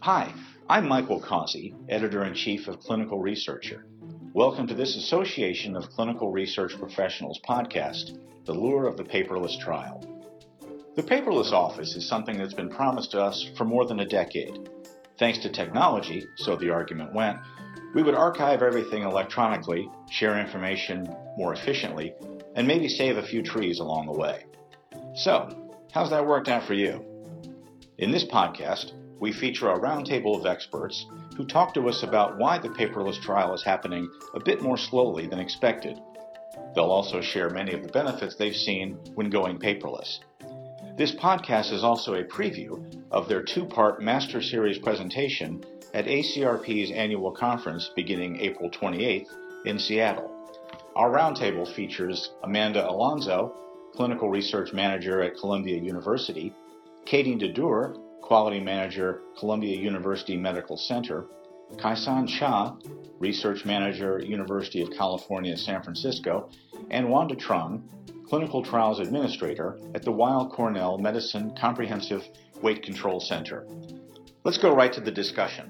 Hi, I'm Michael Causey, Editor-in-Chief of Clinical Researcher. Welcome to this Association of Clinical Research Professionals podcast, The Lure of the Paperless Trial. The paperless office is something that's been promised to us for more than a decade. Thanks to technology, so the argument went, we would archive everything electronically, share information more efficiently, and maybe save a few trees along the way. So, how's that worked out for you? In this podcast, we feature a roundtable of experts who talk to us about why the paperless trial is happening a bit more slowly than expected. They'll also share many of the benefits they've seen when going paperless. This podcast is also a preview of their two-part Master Series presentation at ACRP's annual conference beginning April 28th in Seattle. Our roundtable features Amanda Alonso, Clinical Research Manager at Columbia University, Katie Dadur, Quality Manager, Columbia University Medical Center, Kaisan Cha, Research Manager, University of California, San Francisco, and Wanda Trung, Clinical Trials Administrator at the Weill Cornell Medicine Comprehensive Weight Control Center. Let's go right to the discussion.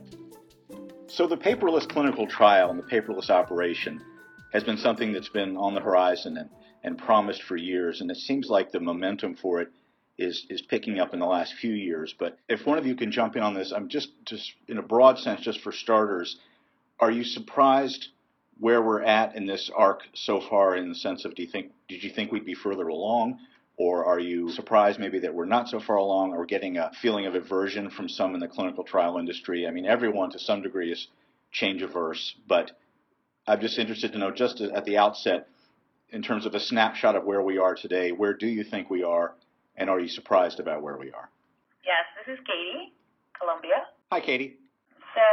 So the paperless clinical trial and the paperless operation has been something that's been on the horizon and promised for years, and it seems like the momentum for it is picking up in the last few years. But if one of you can jump in on this, I'm just in a broad sense, just for starters, are you surprised where we're at in this arc so far, in the sense of did you think we'd be further along, or are you surprised maybe that we're not so far along, or getting a feeling of aversion from some in the clinical trial industry? I mean, everyone to some degree is change averse, but I'm just interested to know, just at the outset, in terms of a snapshot of where we are today, where do you think we are, and are you surprised about where we are? Yes, this is Katie, Columbia. Hi, Katie. So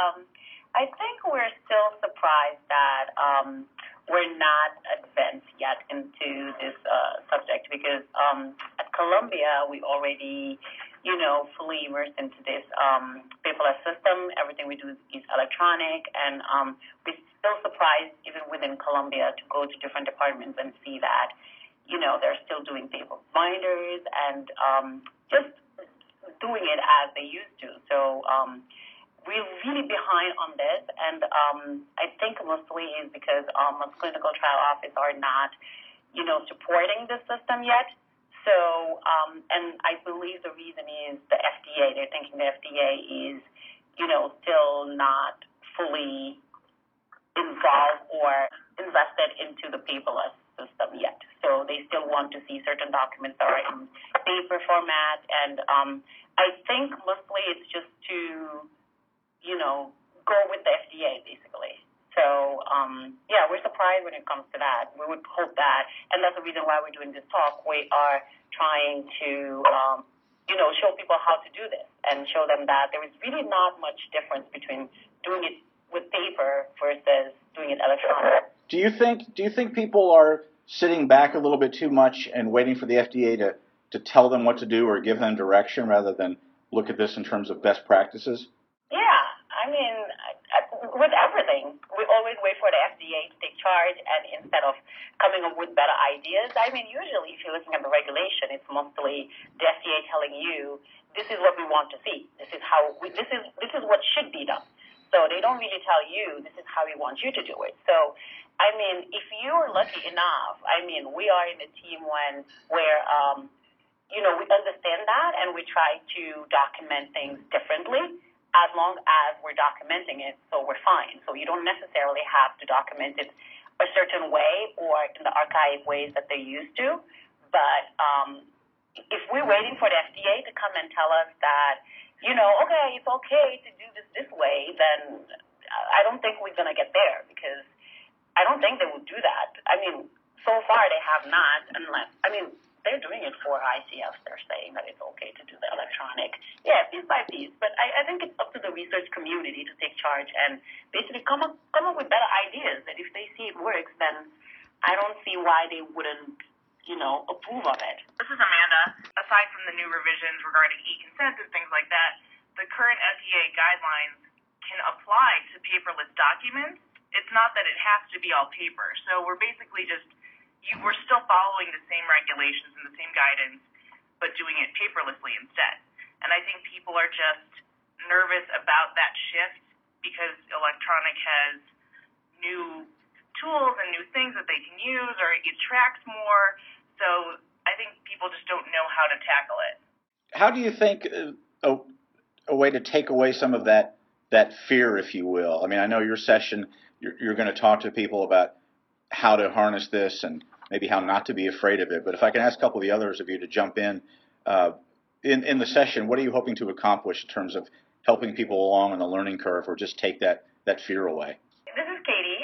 I think we're still surprised that we're not advanced yet into this subject, because at Columbia we already, fully immersed into this paperless system. Everything we do is electronic, and we're still surprised, even within Columbia, to go to different departments and see that they're still doing paper binders and just doing it as they used to. So we're really behind on this, and I think mostly is because most clinical trial offices are not, supporting the system yet. So, and I believe the reason is the FDA. They're thinking the FDA is, still not fully involved or invested into the paperless system yet. So they still want to see certain documents that are in paper format, and I think mostly it's just to, go with the FDA basically. So we're surprised when it comes to that. We would hope that, and that's the reason why we're doing this talk. We are trying to, show people how to do this and show them that there is really not much difference between doing it with paper versus doing it electronic. Do you think people are sitting back a little bit too much and waiting for the FDA to tell them what to do or give them direction, rather than look at this in terms of best practices? Yeah, I mean, with everything, we always wait for the FDA to take charge, and instead of coming up with better ideas, I mean, usually if you're looking at the regulation, it's mostly the FDA telling you, this is what we want to see. This is what should be done. So they don't really tell you, this is how we want you to do it. So, I mean, if you're lucky enough, I mean, we are in a team where we understand that, and we try to document things differently. As long as we're documenting it, so we're fine. So you don't necessarily have to document it a certain way or in the archaic ways that they used to. But if we're waiting for the FDA to come and tell us that, okay, it's okay to do this way, then I don't think we're going to get there, because I don't think they would do that. I mean, so far they have not, unless, they're doing it for ICF. They're saying that it's okay to do the electronic, piece by piece. But I think it's up to the research community to take charge and basically come up with better ideas. That if they see it works, then I don't see why they wouldn't, approve of it. This is Amanda. Aside from the new revisions regarding e-consent and things like that, the current FDA guidelines can apply to paperless documents. It's not that it has to be all paper. So we're basically we're still following the same regulations and the same guidance, but doing it paperlessly instead. And I think people are just nervous about that shift because electronic has new tools and new things that they can use, or it tracks more. So I think people just don't know how to tackle it. How do you think a way to take away some of that fear, if you will? I mean, I know your session, you're going to talk to people about how to harness this and maybe how not to be afraid of it. But if I can ask a couple of the others of you to jump in the session, what are you hoping to accomplish in terms of helping people along on the learning curve, or just take that fear away? This is Katie.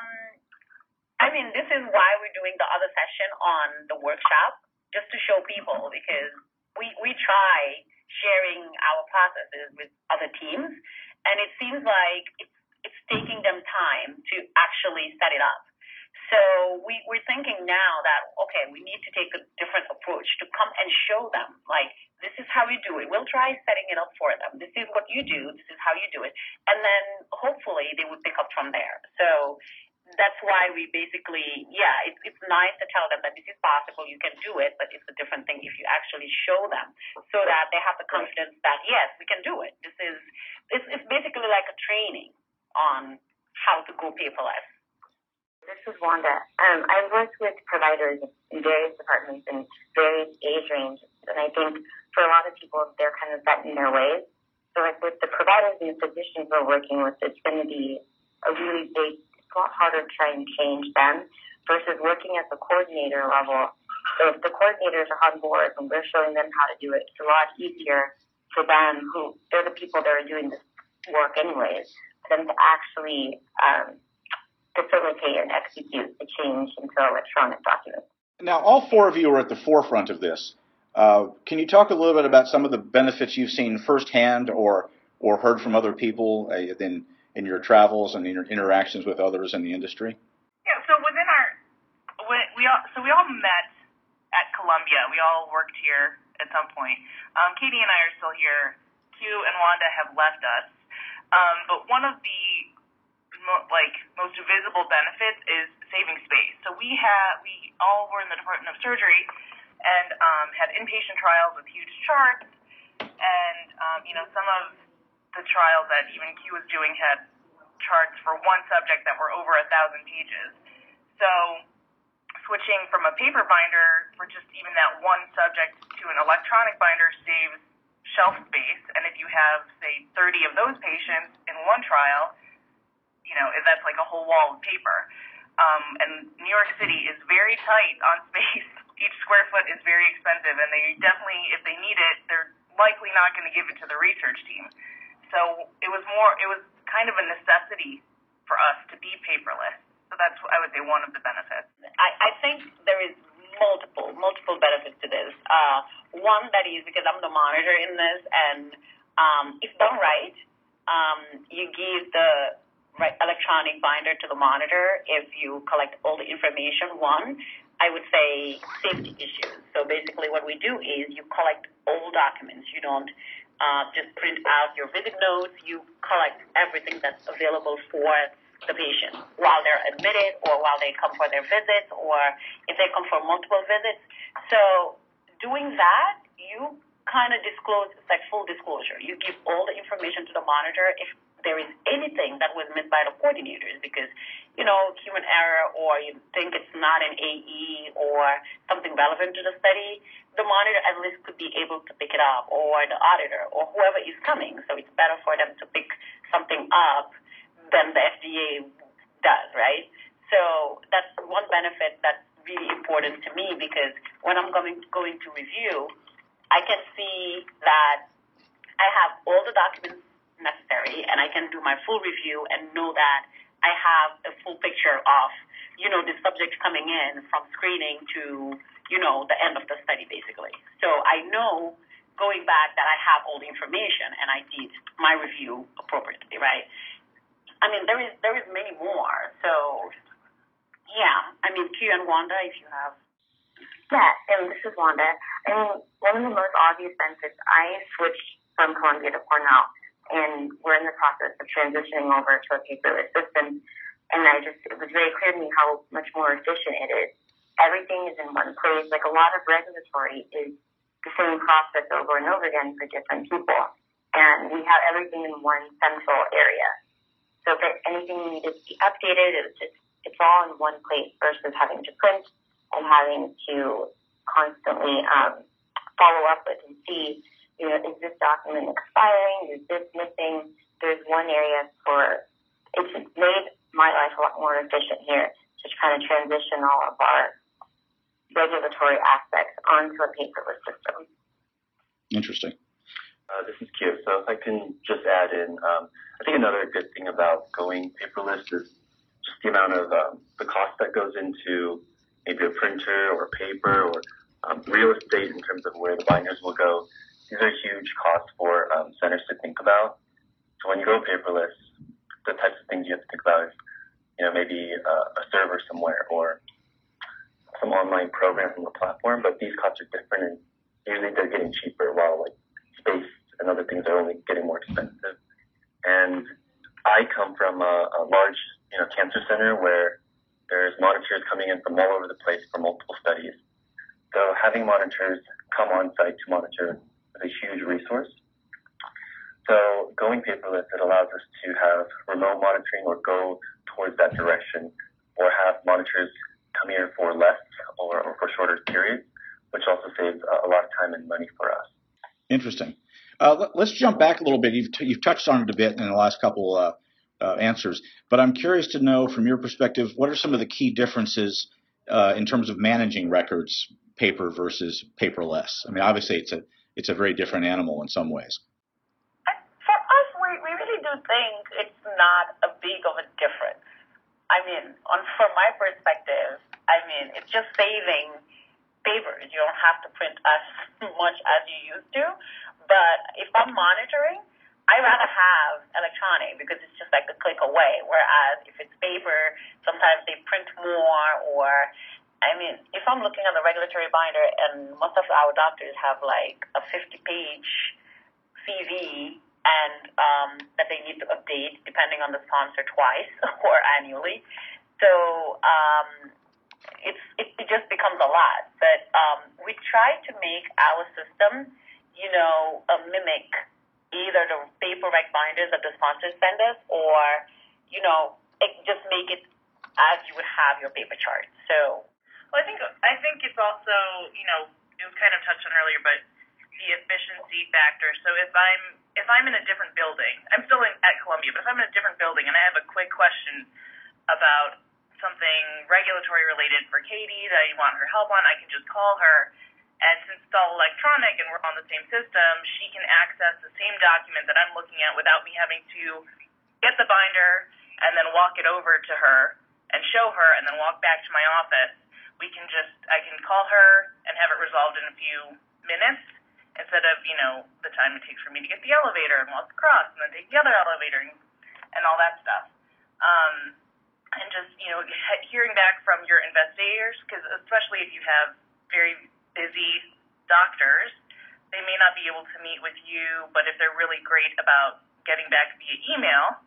I mean, this is why we're doing the other session on the workshop, just to show people, because we try sharing our processes with other teams, and it seems like it's taking them time to actually set it up. So we're thinking now that, okay, we need to take a different approach to come and show them, like, this is how we do it. We'll try setting it up for them. This is what you do. This is how you do it. And then hopefully they would pick up from there. So that's why we basically, it's nice to tell them that this is possible, you can do it, but it's a different thing if you actually show them so that they have the confidence that, yes, we can do it. It's basically like a training on how to go paperless. This is Wanda. I've worked with providers in various departments and various age ranges, and I think for a lot of people, they're kind of set in their ways. So like with the providers and the physicians we're working with, it's going to be a really big, it's a lot harder to try and change them versus working at the coordinator level. So if the coordinators are on board and we're showing them how to do it, it's a lot easier for them, who they're the people that are doing this work anyways, for them to actually facilitate and execute the change into electronic documents. Now, all four of you are at the forefront of this. Can you talk a little bit about some of the benefits you've seen firsthand or heard from other people in your travels and in your interactions with others in the industry? Yeah, so we all met at Columbia. We all worked here at some point. Katie and I are still here. Q and Wanda have left us. But one of the most visible benefits is saving space. So we all were in the Department of Surgery and had inpatient trials with huge charts, and some of the trials that even Q was doing had charts for one subject that were over 1,000 pages. So switching from a paper binder for just even that one subject to an electronic binder saves shelf space, and if you have, say, 30 of those patients in one trial, that's like a whole wall of paper. And New York City is very tight on space. Each square foot is very expensive, and they definitely, if they need it, they're likely not going to give it to the research team. So it was kind of a necessity for us to be paperless. So that's, I would say, one of the benefits. I think there is multiple benefits to this. One, that is because I'm the monitor in this, and if done right, you give the electronic binder to the monitor. If you collect all the information, one, I would say safety issues. So basically what we do is you collect all documents. You don't just print out your visit notes. You collect everything that's available for the patient while they're admitted or while they come for their visits or if they come for multiple visits. So doing that, you kind of disclose, it's like full disclosure. You give all the information to the monitor if there is anything that was missed by the coordinators because, human error or you think it's not an AE or something relevant to the study, the monitor at least could be able to pick it up, or the auditor or whoever is coming. So it's better for them to pick something up than the FDA does, right? So that's one benefit that's really important to me because when I'm going to review, I can see that I have all the documents necessary and I can do my full review and know that I have a full picture of, the subject coming in from screening to, the end of the study basically. So I know going back that I have all the information and I did my review appropriately, right? I mean, there is many more. So, yeah. I mean, Q and Wanda, if you have. Yeah, and this is Wanda. I mean, one of the most obvious benefits, I switched from Columbia to Cornell, and we're in the process of transitioning over to a paperless system. And it was very clear to me how much more efficient it is. Everything is in one place. Like a lot of regulatory is the same process over and over again for different people. and we have everything in one central area. So if anything needed to be updated, it's all in one place versus having to print and having to constantly follow up with and see, is this document expiring? Is this missing? There's one area it's made my life a lot more efficient here to kind of transition all of our regulatory aspects onto a paperless system. Interesting. This is Q. So if I can just add in, I think another good thing about going paperless is just the amount of the cost that goes into maybe a printer or paper or real estate in terms of where the binders will go. These are huge costs for centers to think about. So when you go paperless, the types of things you have to think about is, maybe a server somewhere or some online program from the platform, but these costs are different and usually they're getting cheaper while like space and other things are only getting more expensive. And I come from a large, cancer center where there's monitors coming in from all over the place for multiple studies. So having monitors come on site to monitor is a huge resource. So going paperless, it allows us to have remote monitoring or go towards that direction, or have monitors come here for less or for shorter periods, which also saves a lot of time and money for us. Interesting. Let's jump back a little bit. You've touched on it a bit in the last couple answers, but I'm curious to know from your perspective, what are some of the key differences in terms of managing records, paper versus paperless? I mean, obviously it's a very different animal in some ways. For us, we really do think it's not a big of a difference. I mean, from my perspective, it's just saving papers. You don't have to print as much as you used to. But if I'm monitoring, I rather have electronic because it's just like a click away. Whereas if it's paper, sometimes they print more or, if I'm looking at the regulatory binder and most of our doctors have like a 50-page CV and that they need to update depending on the sponsor twice or annually. So it just becomes a lot. But we try to make our system, mimic either the paper rec binders that the sponsors send us or, just make it as you would have your paper charts. So, well, I think it's also, it was kind of touched on earlier, but the efficiency factor. So if I'm in a different building, I'm still at Columbia, but if I'm in a different building and I have a quick question about something regulatory related for Katie that I want her help on, I can just call her. And since it's all electronic and we're on the same system, she can access the same document that I'm looking at without me having to get the binder and then walk it over to her and show her and then walk back to my office. I can call her and have it resolved in a few minutes instead of, the time it takes for me to get the elevator and walk across and then take the other elevator and all that stuff. And just, hearing back from your investigators, because especially if you have very busy doctors, they may not be able to meet with you, but if they're really great about getting back via email,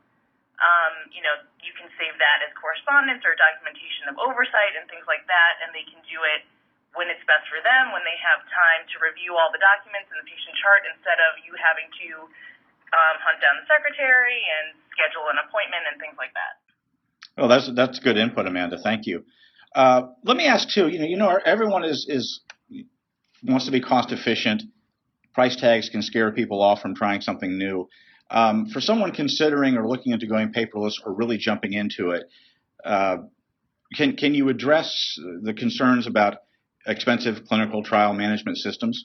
you can save that as correspondence or documentation of oversight and things like that, and they can do it when it's best for them, when they have time to review all the documents in the patient chart instead of you having to hunt down the secretary and schedule an appointment and things like that. Well, that's good input, Amanda. Thank you. Let me ask too. Everyone wants to be cost efficient. Price tags can scare people off from trying something new. For someone considering or looking into going paperless or really jumping into it, can you address the concerns about expensive clinical trial management systems?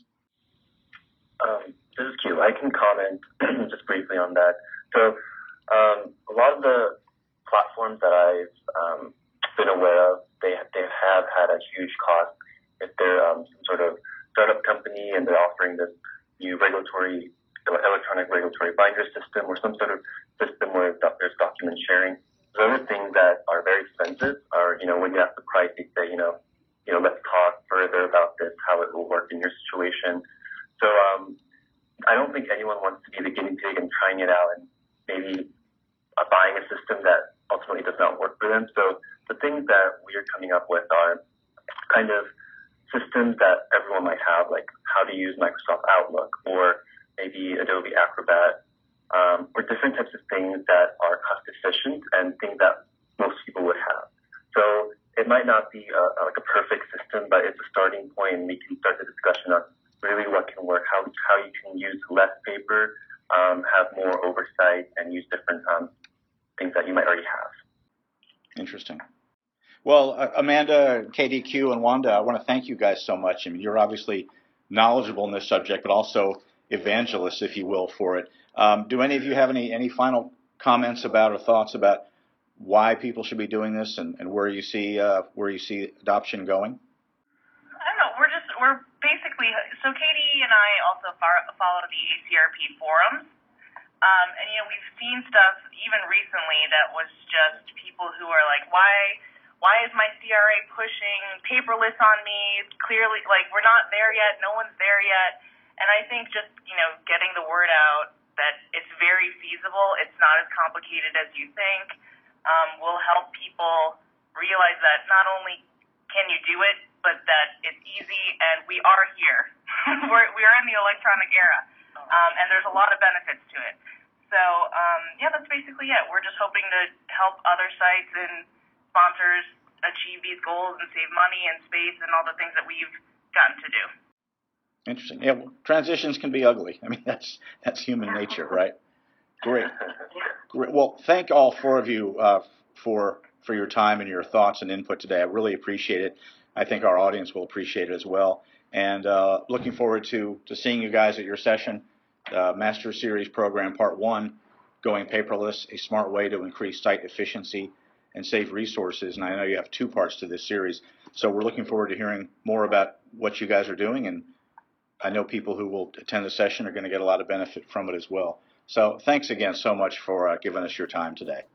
This is Q. I can comment just briefly on that. So a lot of the platforms that I've been aware of, they have had a huge cost. If they're some sort of startup company and they're offering this new electronic regulatory binder system or some sort of system where there's document sharing. The other things that are very expensive are, when you ask the price, they say, let's talk further about this, how it will work in your situation. So I don't think anyone wants to be the guinea pig and trying it out and maybe buying a system that ultimately does not work for them. So the things that we are coming up with are kind of systems that everyone might have, like how to use Microsoft Outlook or maybe Adobe Acrobat different types of things that are cost efficient and things that most people would have. So it might not be like a perfect system, but it's a starting point, and we can start the discussion on really what can work, how you can use less paper, have more oversight, and use different things that you might already have. Interesting. Well, Amanda, KDQ, and Wanda, I want to thank you guys so much. I mean, you're obviously knowledgeable in this subject, but also evangelists, if you will, for it. Do any of you have any final comments about or thoughts about why people should be doing this and where you see adoption going? I don't know. We're basically, so Katie and I also follow the ACRP forums. And, we've seen stuff even recently that was just people who are like, why is my CRA pushing paperless on me? It's clearly, we're not there yet. No one's there yet. And I think just, getting the word out that it's very feasible. It's not as complicated as you think. Will help people realize that not only can you do it, but that it's easy, and we are here. we are in the electronic era, and there's a lot of benefits to it. So, that's basically it. We're just hoping to help other sites and sponsors achieve these goals and save money and space and all the things that we've gotten to do. Interesting. Yeah, well, transitions can be ugly. I mean, that's human nature, right? Great. Well, thank all four of you for your time and your thoughts and input today. I really appreciate it. I think our audience will appreciate it as well. And looking forward to seeing you guys at your session, Master Series Program Part 1, Going Paperless, a Smart Way to Increase Site Efficiency and Save Resources. And I know you have 2 parts to this series. So we're looking forward to hearing more about what you guys are doing. And I know people who will attend the session are going to get a lot of benefit from it as well. So thanks again so much for giving us your time today.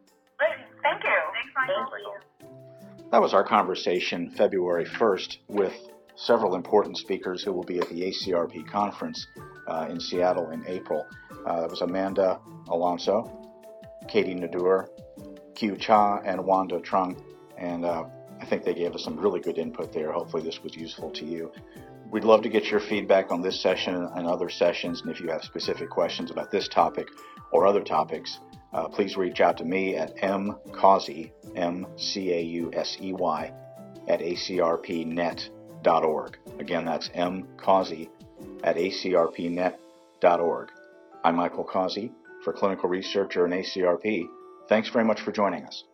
Thank you. Thanks, Michael. Thank you. That was our conversation February 1st with several important speakers who will be at the ACRP conference in Seattle in April. That was Amanda Alonso, Katie Nadur, Q Cha, and Wanda Trung. And I think they gave us some really good input there. Hopefully this was useful to you. We'd love to get your feedback on this session and other sessions. And if you have specific questions about this topic or other topics, please reach out to me at mcausey, MCAUSEY, at acrpnet.org. Again, that's mcausey at acrpnet.org. I'm Michael Causey for Clinical Researcher and ACRP. Thanks very much for joining us.